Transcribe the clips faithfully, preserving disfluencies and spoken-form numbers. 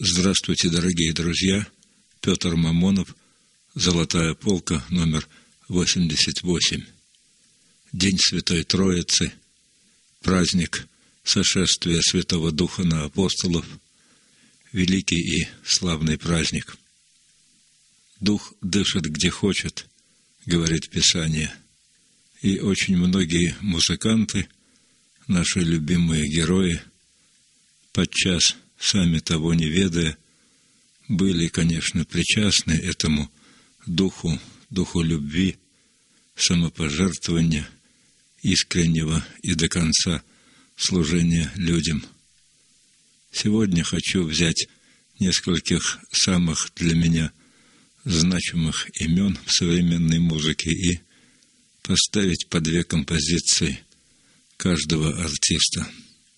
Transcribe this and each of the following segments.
Здравствуйте, дорогие друзья. Петр Мамонов, «Золотая полка», номер восемьдесят восемь. День Святой Троицы, праздник сошествия Святого Духа на апостолов, великий и славный праздник. Дух дышит где хочет, говорит Писание, и очень многие музыканты, наши любимые герои, подчас, сами того не ведая, были, конечно, причастны этому духу, духу любви, самопожертвования, искреннего и до конца служения людям. Сегодня хочу взять нескольких самых для меня значимых имен в современной музыке и поставить по две композиции каждого артиста.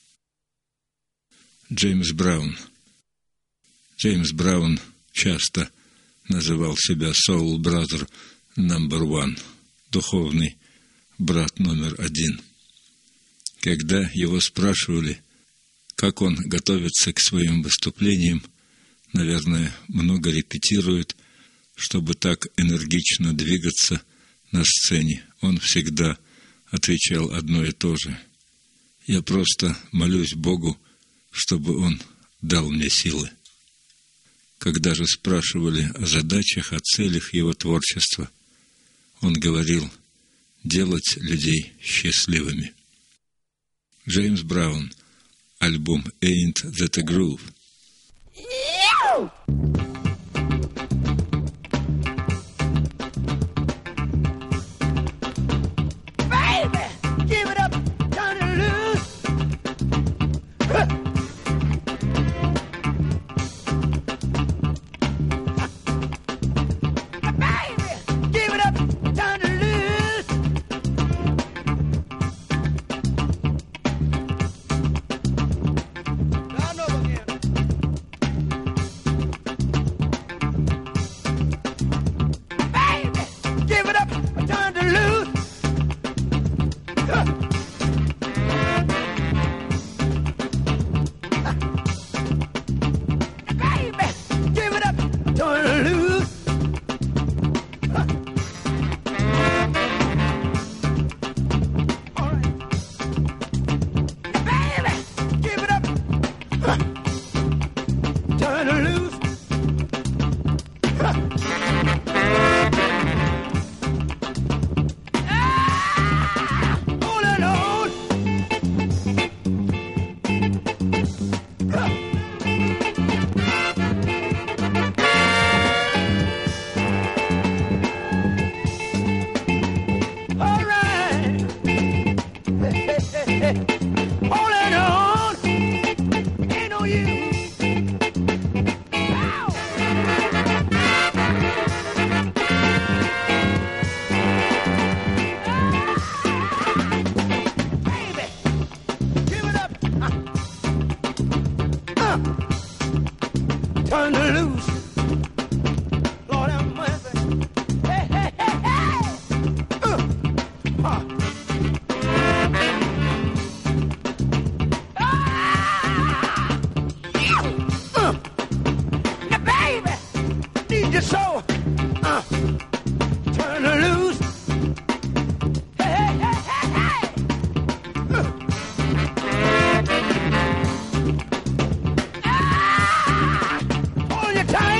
Джеймс Браун. Джеймс Браун часто называл себя Soul Brother Number One, духовный брат номер один. Когда его спрашивали, как он готовится к своим выступлениям, наверное, много репетирует, чтобы так энергично двигаться на сцене, он всегда отвечал одно и то же: «Я просто молюсь Богу, чтобы Он дал мне силы». Когда же спрашивали о задачах, о целях его творчества, он говорил: делать людей счастливыми. Джеймс Браун, альбом «Ain't That a Groove». Time.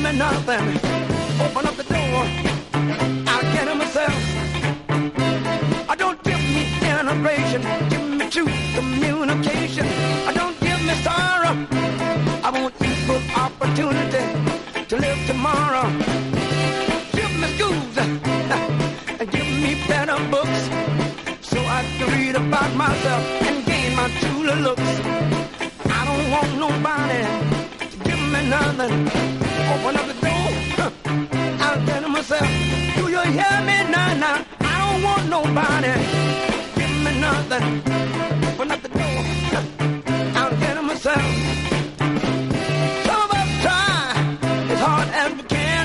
me nothing, open up the door, I'll get it myself. I don't give me integration, give me true communication. I don't give me sorrow, I want equal opportunity to live tomorrow. Give me schools and give me better books, so I can read about myself and gain my true looks. I don't want nobody to give me nothing. Open up the door, I'll get it myself. Do you hear me now? Now I don't want nobody to give me nothing. Open up the door, I'll get it myself. Some of us try as hard as we can.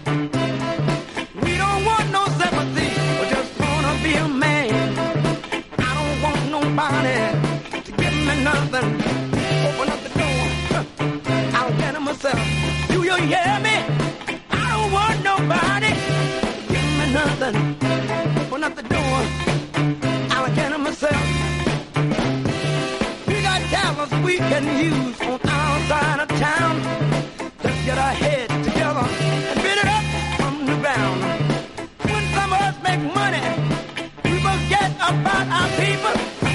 We don't want no sympathy, we just wanna be a man. I don't want nobody to give me nothing. Open up the door, I'll get it myself. Do you hear me? I don't want nobody to give me nothing. Open up the door, I'll get it myself. We got talents we can use on our side of town. Let's get our heads together and build it up from the ground. When some of us make money, we forget about our people.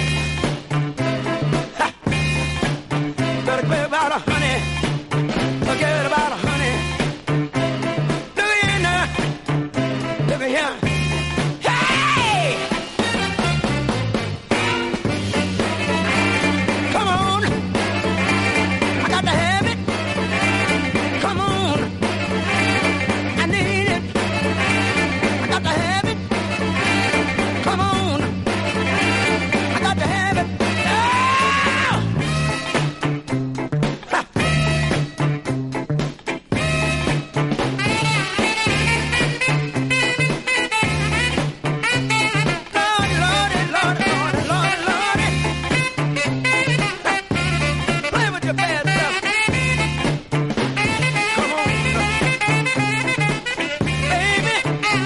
Ha. Better forget about a honey. Forget about a honey. Look at here now. Look at here. Hey! Come on. I got to have it. Come on. I need it. I got to have it. Come on. I got to have it. Oh! Ha. Lordy, Lordy, Lordy, Lordy, Lordy, Lordy. Play with your bad stuff. Come on, baby.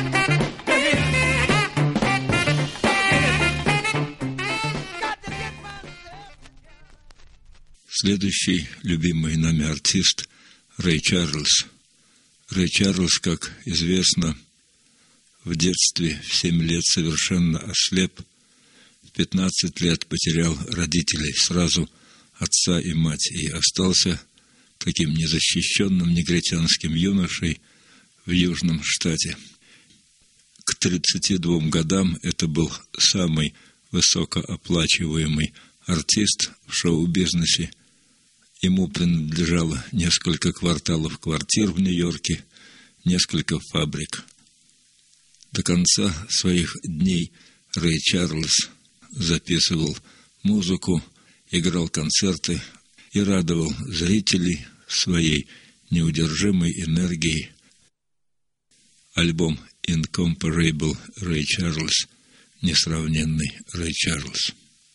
Got to get myself. Следующий любимый нами артист Рэй Чарльз. Рэй Чарльз, как известно, в детстве в семь лет совершенно ослеп, в пятнадцать лет потерял родителей, сразу отца и мать, и остался таким незащищенным негритянским юношей в Южном штате. К тридцати двум годам это был самый высокооплачиваемый артист в шоу-бизнесе. Ему принадлежало несколько кварталов квартир в Нью-Йорке, несколько фабрик. До конца своих дней Рэй Чарльз записывал музыку, играл концерты и радовал зрителей своей неудержимой энергией. Альбом «Incomparable Ray Charles», несравненный Рэй Чарльз.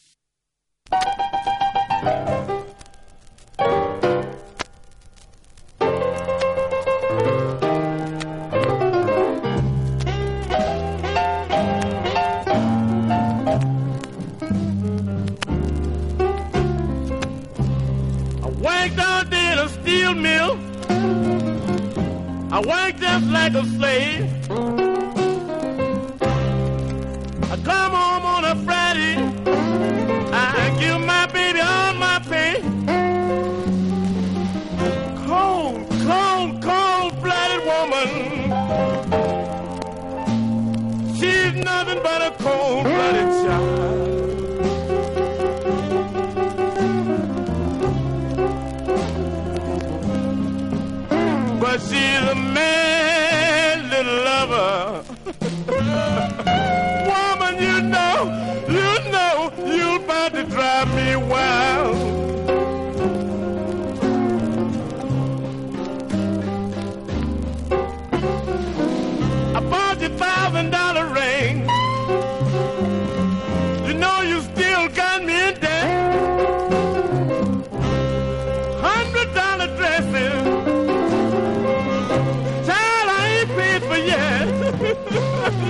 Mill. I worked just like a slave. I come home on a Friday. I give my baby all my pay. Cold, cold, cold-blooded woman. She's nothing but a cold-blooded child. But she's a man, little lover. Woman, you know, you know, you're about to drive me wild. I bought you thousand dollar ring. You know you still got me in debt. Hundred dollar dresses.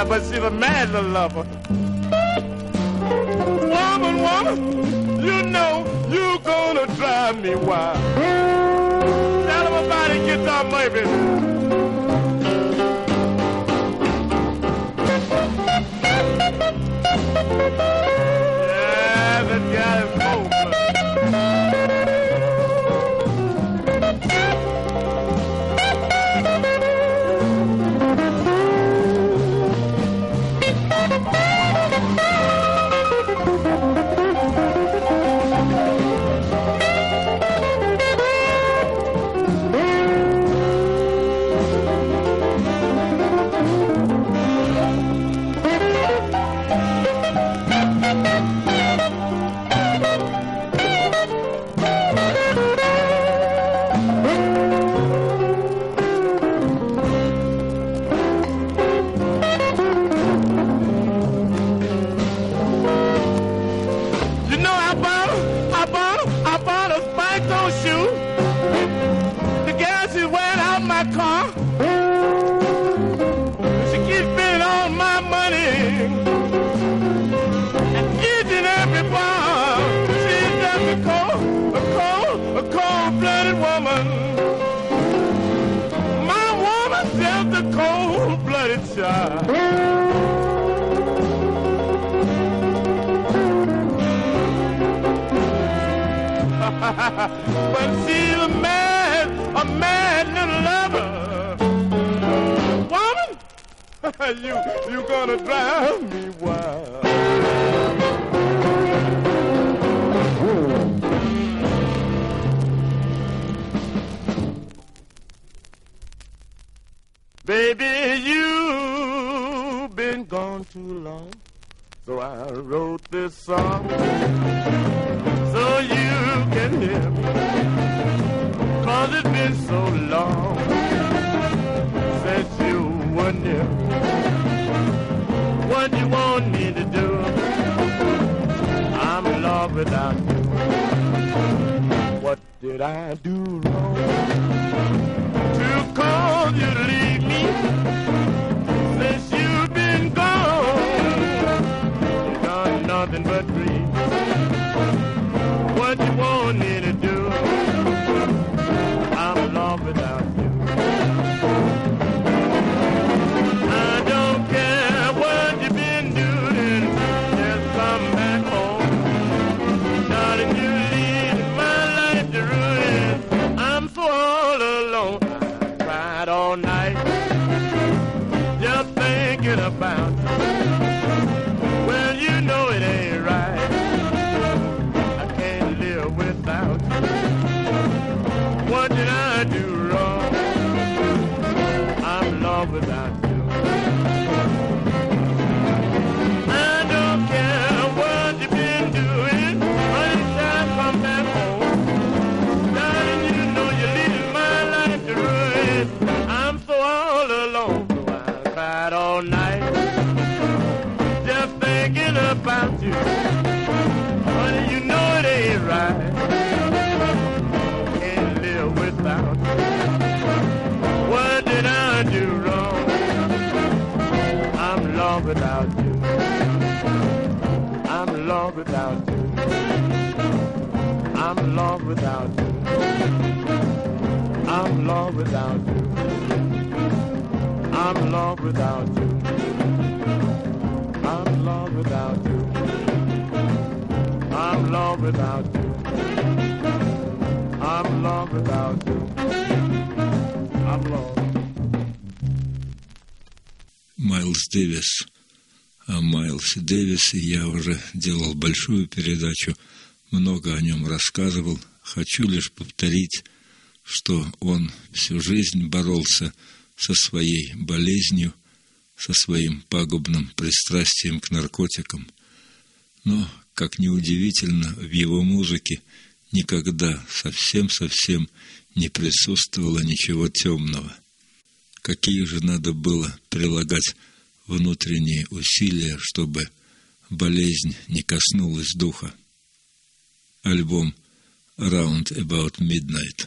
wife, but she's a mad little lover. Woman, woman, you know you gonna drive me wild. Tell him about it, Guitar Murphy. Yeah, that guy is cold. But she's a mad, a mad little lover. Woman, you, you gonna drive me wild. Baby, you've been gone too long, so I wrote this song so you can hear me, 'cause it's been so long since you were near me. What you want me to do? I'm in love without you. What did I do wrong to cause you to leave me? Since you've been gone, you've done nothing but grief. What you want me to do? I'm in love without you. I don't care what you've been doing, just come back home. Darling, you're leading my life to ruin. I'm so all alone. I cried all night, just thinking about you. Well, you know it ain't right. I can't live without you. What did I do wrong? I'm in love without you. I don't care what you've been doing, anytime come back home. Darling, you know you're leading my life to ruin. I'm so all alone, so I cried all night, just thinking about you. Honey, you know it ain't right. Can't live without you. What did I do wrong? I'm in love without you. I'm in love without you. I'm in love without you. I'm in love without you. I'm in love without you. I'm in love without you. I'm in love without you. I'm in love without you. I'm lost. Майлз Дэвис. О Майлсе Дэвисе я уже делал большую передачу, много о нем рассказывал. Хочу лишь повторить, что он всю жизнь боролся со своей болезнью, со своим пагубным пристрастием к наркотикам. Но, как ни удивительно, в его музыке никогда совсем-совсем не присутствовало ничего темного. Какие же надо было прилагать внутренние усилия, чтобы болезнь не коснулась духа. Альбом «Round About Midnight».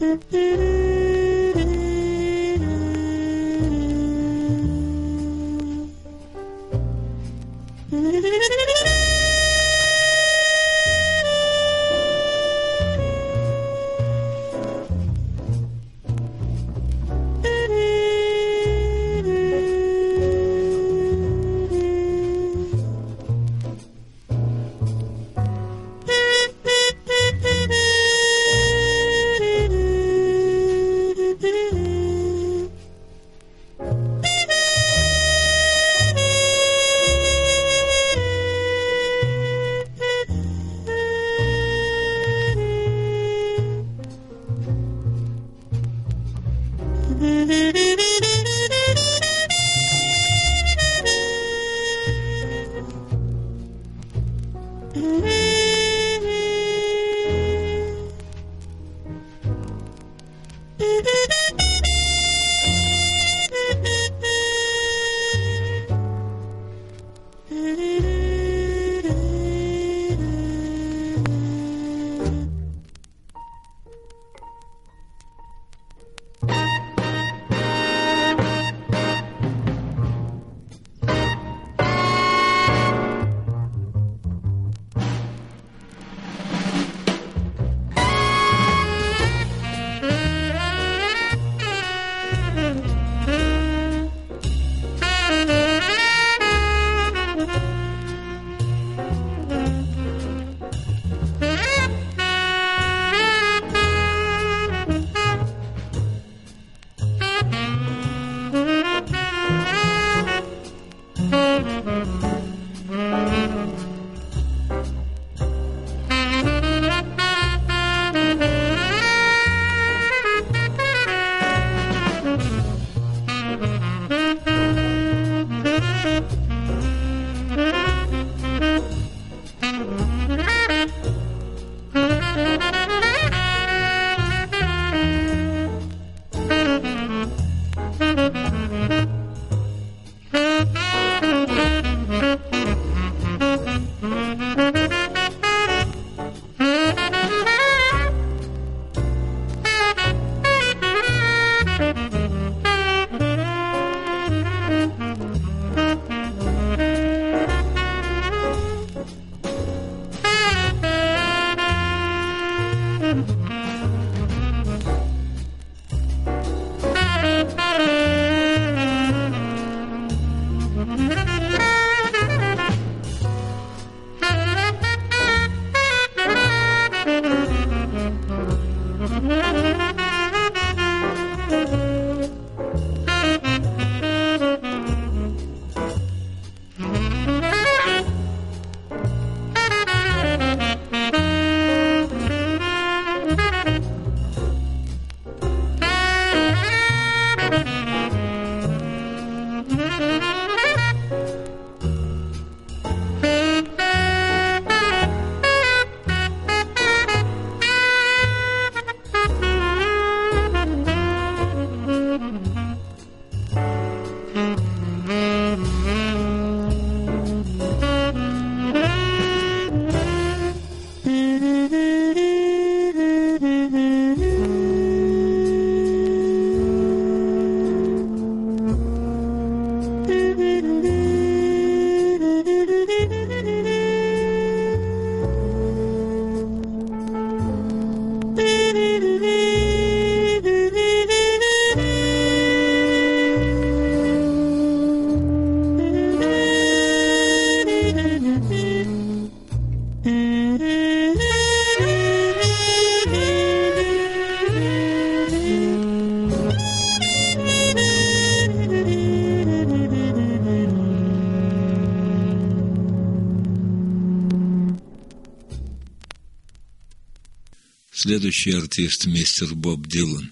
Следующий артист — мистер Боб Дилан.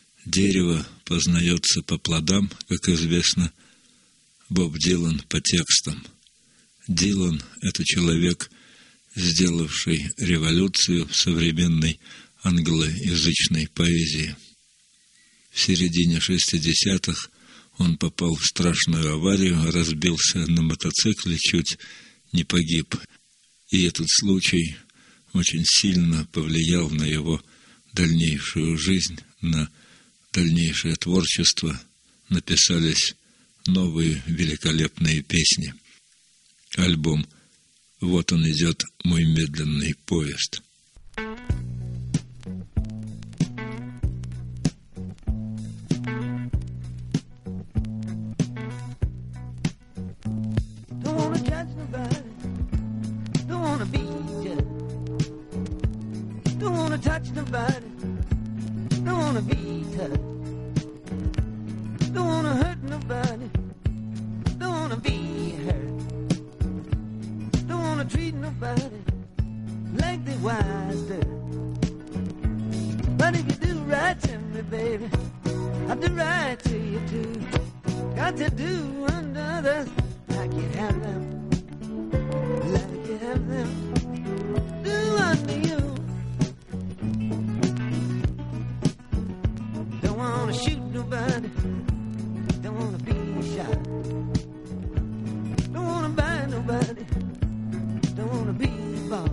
Дерево познается по плодам, как известно, Боб Дилан по текстам. Дилан — это человек, сделавший революцию в современной англоязычной поэзии. В середине шестидесятых он попал в страшную аварию, разбился на мотоцикле, чуть не погиб. И этот случай очень сильно повлиял на его дальнейшую жизнь, на дальнейшее творчество написались новые великолепные песни. Альбом «Вот он идет, мой медленный поезд». Touch nobody, don't wanna be touched. Don't wanna hurt nobody, don't wanna be hurt. Don't wanna treat nobody like they wise do. But if you do right to me, baby, I do right to you too. Got to do unto others like you have them, like you have them. Do unto you. Don't wanna shoot nobody, don't wanna be shot. Don't wanna buy nobody, don't wanna be bought.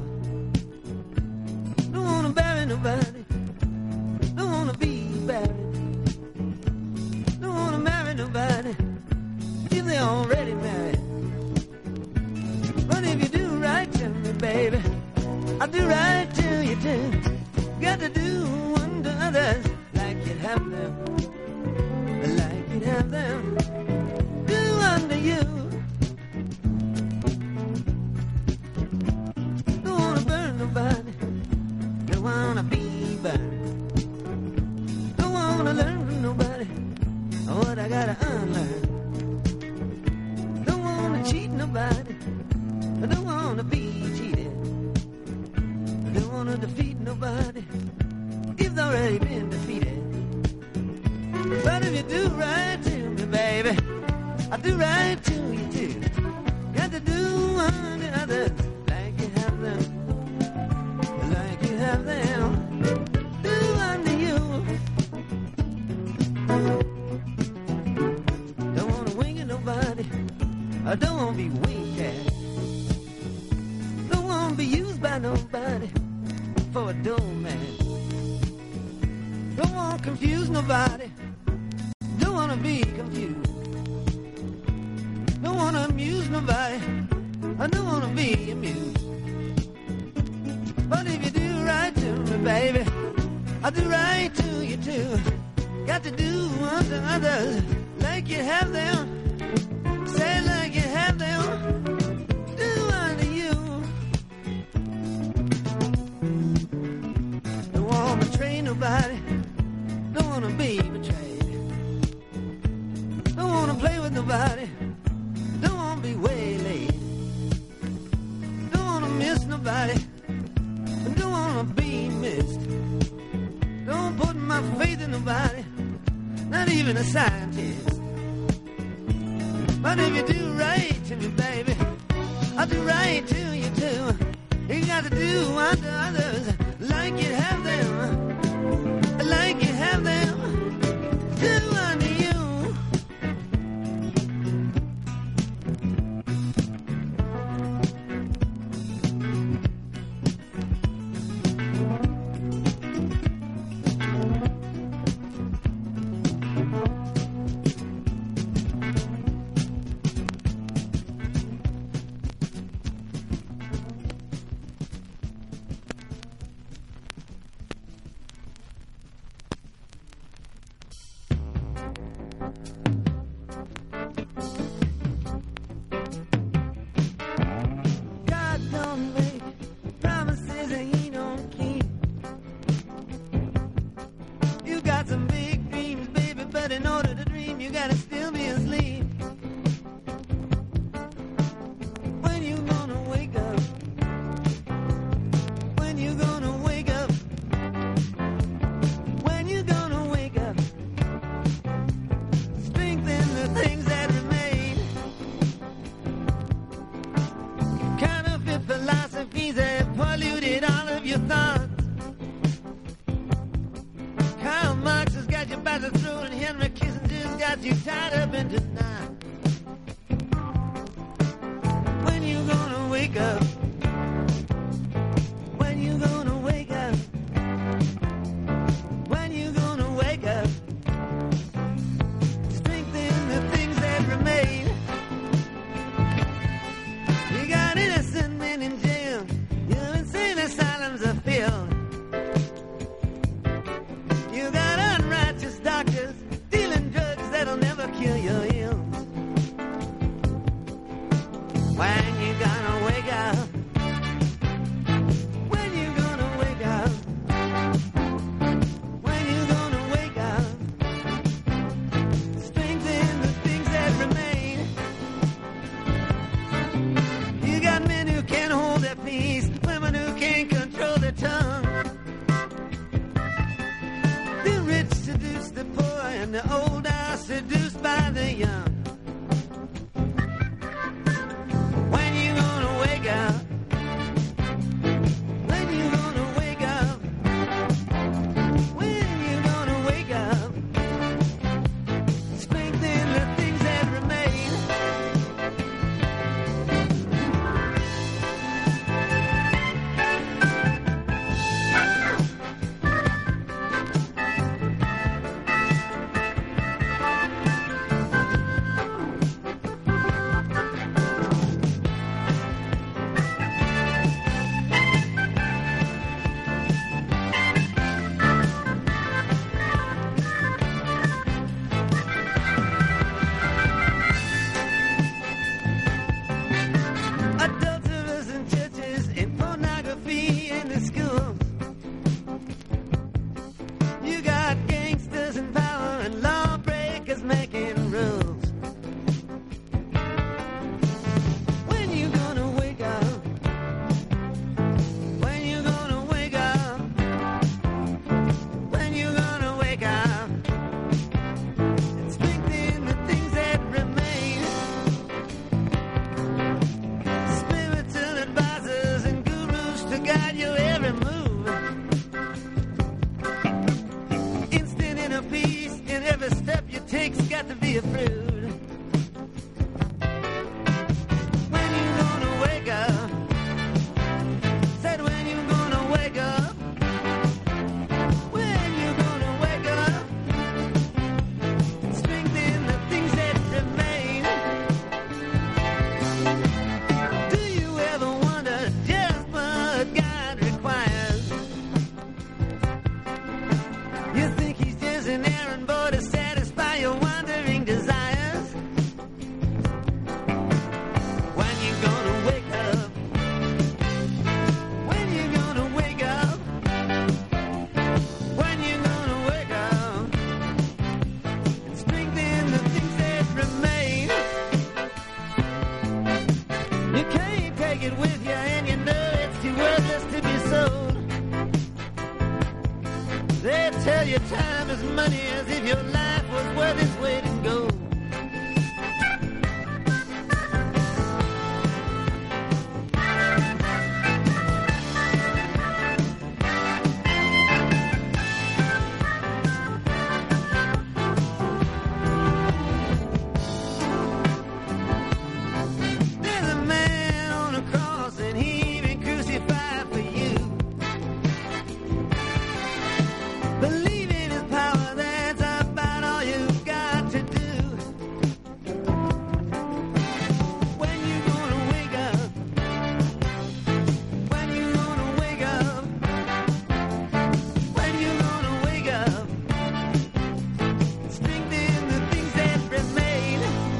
Don't wanna bury nobody, don't wanna be buried. Don't wanna marry nobody if they're already married. But if you do right to me, baby, I'll do right to you too. Got to do unto others like you'd have them, like you'd have them do unto you. Don't wanna burn nobody, don't wanna be burned. Don't wanna learn from nobody what I gotta unlearn. Don't wanna cheat nobody, I don't wanna be cheated. I don't wanna defeat nobody if they've already been defeated. But if you do right to me, baby, I do right to you too. Got to do unto others like you have them, like you have them. Do unto you. Don't wanna wing at nobody, I don't wanna be winked at. Don't wanna be used by nobody for a doormat. Don't wanna confuse nobody, don't wanna be confused. Don't wanna amuse nobody, I don't wanna be amused. But if you do right to me, baby, I do right to you too. Got to do unto others like you have them, say like you have them, do unto you. Don't wanna betray nobody, don't wanna be betrayed. Don't wanna play with nobody, don't wanna be waylaid. Don't wanna miss nobody, don't wanna be missed. Don't put my faith in nobody, not even a scientist. But if you do right to me, baby, I'll do right to you too. You got to do unto others like you have them, like you have them, do unto you. and the old are seduced by the young. When you gonna wake up? When you gonna wake up? When you gonna wake up? Strengthen the things that remain. Adulterers in churches, in pornography in the schools. You got gangsters in power and lawbreakers making rules. When you gonna wake up? When you gonna wake up? When you gonna wake up? And strengthen the things that remain. Spiritual advisors and gurus to guide your every move. Instant inner peace in every step you take's got to be approved. When you gonna wake up? Said when you gonna wake up? When you gonna wake up? Strengthen the things that remain. Do you ever wonder just what God requires? You think he's just an errand boy to satisfy your wandering desires? When you gonna wake up? When you gonna wake up? When you gonna wake up? And strengthen the things that remain. You can't take it with you, and you know it's too worthless to be sold. They tell you time is money, as if your life was worth its weight in gold. There's a man on a cross, and he been crucified for you. Believe in his power, that's about all you've got to do. When you gonna wake up? When you gonna wake up? When you gonna wake up? Strengthen the things that remain.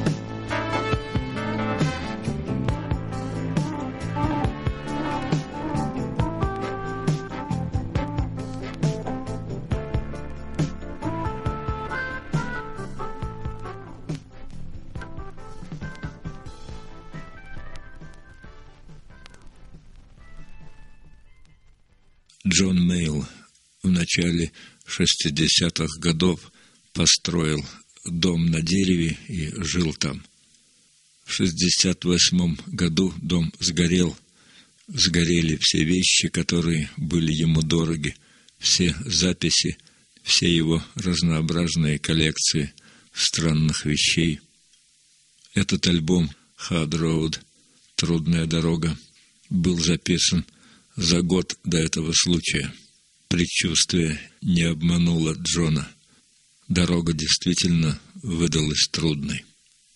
Джон Мейл в начале шестидесятых годов построил дом на дереве и жил там. В шестьдесят восьмом году дом сгорел. Сгорели все вещи, которые были ему дороги, все записи, все его разнообразные коллекции странных вещей. Этот альбом «Hard Road» «Трудная дорога» был записан за год до этого случая. Предчувствие не обмануло Джона. Дорога действительно выдалась трудной.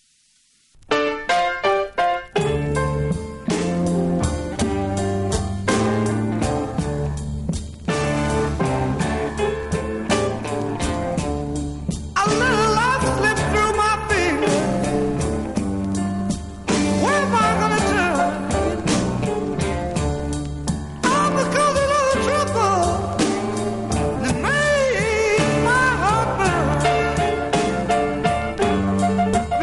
A little light slipped through my fingers. Where am I gonna turn? All because of the trouble that made my heart burn.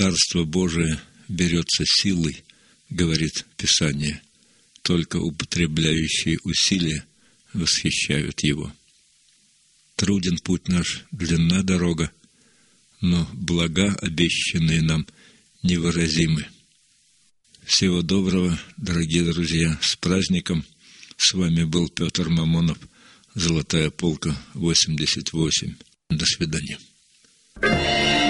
Царство Божие берется силой, говорит Писание, только употребляющие усилия восхищают его. Труден путь наш, длинна дорога, но блага, обещанные нам, невыразимы. Всего доброго, дорогие друзья, с праздником! С вами был Петр Мамонов, «Золотая полка» восемьдесят восемь. До свидания.